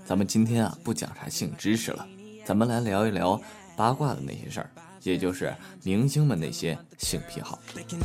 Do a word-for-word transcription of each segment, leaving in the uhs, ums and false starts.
咱们今天啊不讲啥性知识了，咱们来聊一聊八卦的那些事儿，也就是明星们那些性癖好。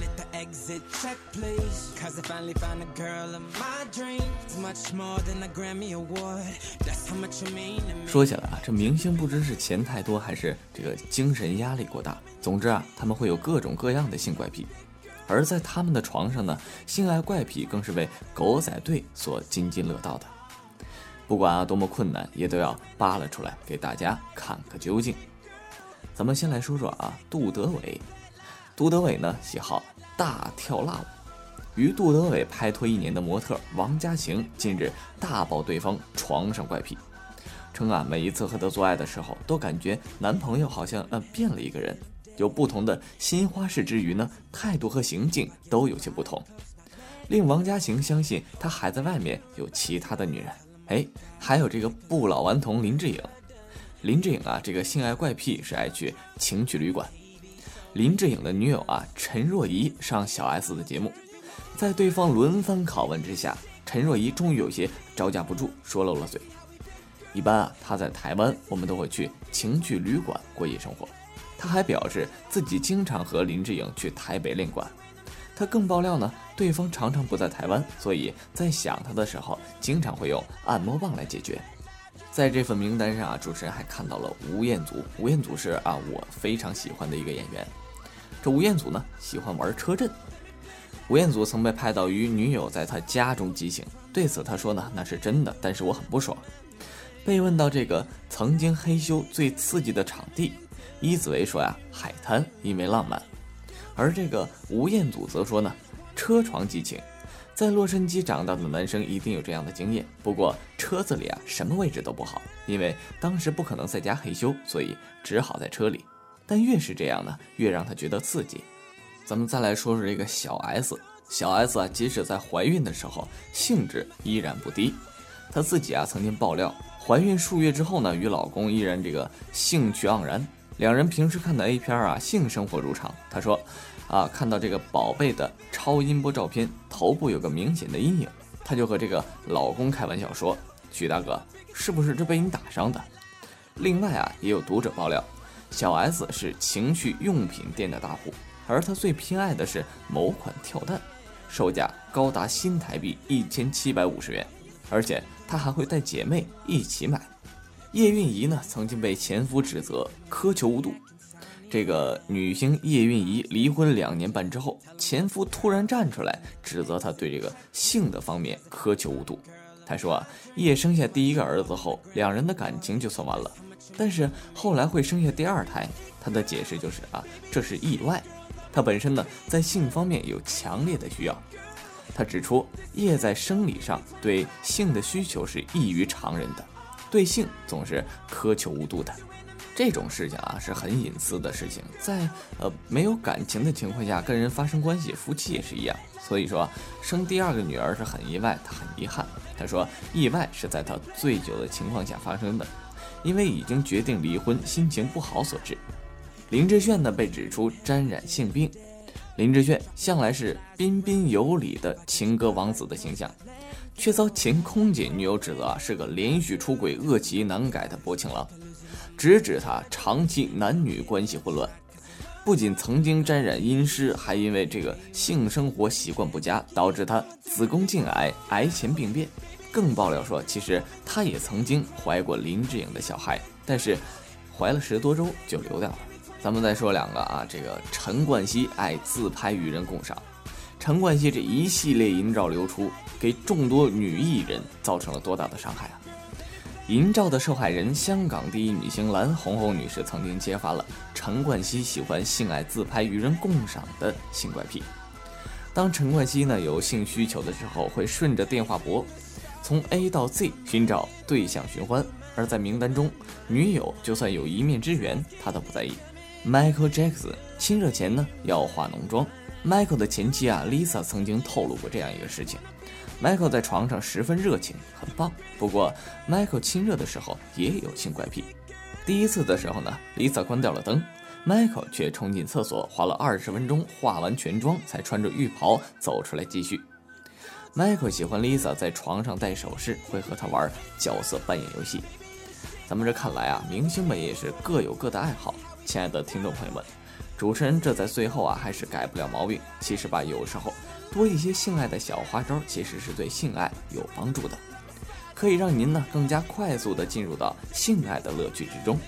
说起来啊，这明星不知是钱太多还是这个精神压力过大，总之啊，他们会有各种各样的性怪癖。而在他们的床上呢，性爱怪癖更是为狗仔队所津津乐道的。不管啊多么困难，也都要扒拉出来给大家看个究竟。咱们先来说说啊，杜德伟。杜德伟呢喜好大跳辣舞，与杜德伟拍拖一年的模特王嘉晴近日大爆对方床上怪癖，称啊每一次和他做爱的时候，都感觉男朋友好像呃变了一个人，有不同的新花式之余呢，态度和行径都有些不同，令王嘉晴相信他还在外面有其他的女人。哎，还有这个不老顽童林志颖。林志颖啊，这个性爱怪癖是爱去情趣旅馆。林志颖的女友啊陈若仪上小 S 的节目，在对方轮番拷问之下，陈若仪终于有些招架不住，说漏了嘴。一般啊，他在台湾，我们都会去情趣旅馆过夜生活。他还表示自己经常和林志颖去台北练馆。他更爆料呢，对方常常不在台湾，所以在想他的时候，经常会用按摩棒来解决。在这份名单上啊，主持人还看到了吴彦祖。吴彦祖是啊我非常喜欢的一个演员。这吴彦祖呢喜欢玩车震。吴彦祖曾被拍到与女友在他家中激情，对此他说呢，那是真的，但是我很不爽。被问到这个曾经嘿咻最刺激的场地，伊子维说呀，海滩，因为浪漫。而这个吴彦祖则说呢，车床激情。在洛杉矶长大的男生一定有这样的经验，不过车子里啊什么位置都不好，因为当时不可能在家嘿咻，所以只好在车里。但越是这样呢，越让他觉得刺激。咱们再来说说这个小 S。小 S 啊，即使在怀孕的时候，兴致依然不低。她自己啊曾经爆料，怀孕数月之后呢，与老公依然这个兴趣盎然。两人平时看的 A 片啊，性生活如常。她说啊，看到这个宝贝的超音波照片，头部有个明显的阴影，她就和这个老公开玩笑说，许大哥，是不是这被你打伤的？另外啊，也有读者爆料，小 S 是情趣用品店的大户，而她最偏爱的是某款跳蛋，售价高达新台币一千七百五十元，而且她还会带姐妹一起买。叶蕴仪呢，曾经被前夫指责苛求无度。这个女星叶蕴仪离婚两年半之后，前夫突然站出来指责她对这个性的方面苛求无度。他说啊，叶生下第一个儿子后，两人的感情就算完了，但是后来会生下第二胎，他的解释就是啊，这是意外。他本身呢，在性方面有强烈的需要。他指出，叶在生理上对性的需求是异于常人的，对性总是苛求无度的。这种事情啊是很隐私的事情，在呃没有感情的情况下跟人发生关系，夫妻也是一样。所以说生第二个女儿是很意外，他很遗憾。他说意外是在他醉酒的情况下发生的，因为已经决定离婚，心情不好所致。林志炫呢被指出沾染性病。林志炫向来是彬彬有礼的情歌王子的形象，却遭前空姐女友指责啊是个连续出轨、恶习难改的薄情郎，直指他长期男女关系混乱，不仅曾经沾染阴湿，还因为这个性生活习惯不佳，导致他子宫颈癌癌前病变。更爆料说，其实他也曾经怀过林志颖的小孩，但是怀了十多周就流掉了。咱们再说两个啊，这个陈冠希爱自拍与人共赏。陈冠希这一系列淫照流出，给众多女艺人造成了多大的伤害啊！淫照的受害人香港第一女星蓝红红女士曾经揭发了陈冠希喜欢性爱自拍与人共赏的性怪癖。当陈冠希呢有性需求的时候，会顺着电话簿从 A 到 Z 寻找对象寻欢，而在名单中，女友就算有一面之缘，他都不在意。Michael Jackson 亲热前呢要化浓妆。Michael 的前妻啊 Lisa 曾经透露过这样一个事情， Michael 在床上十分热情，很棒。不过 Michael 亲热的时候也有性怪癖。第一次的时候呢 Lisa 关掉了灯， Michael 却冲进厕所，花了二十分钟化完全妆才穿着浴袍走出来继续。 Michael 喜欢 Lisa 在床上戴首饰，会和她玩角色扮演游戏。咱们这看来啊，明星们也是各有各的爱好。亲爱的听众朋友们，主持人这在最后啊还是改不了毛病。其实吧，有时候多一些性爱的小花招，其实是对性爱有帮助的，可以让您呢更加快速的进入到性爱的乐趣之中。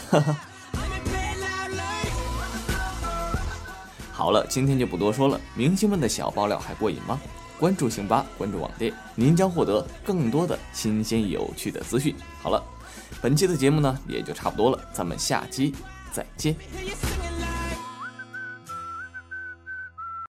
好了，今天就不多说了，明星们的小爆料还过瘾吗？关注星吧，关注网店，您将获得更多的新鲜有趣的资讯。好了，本期的节目呢也就差不多了，咱们下期再见。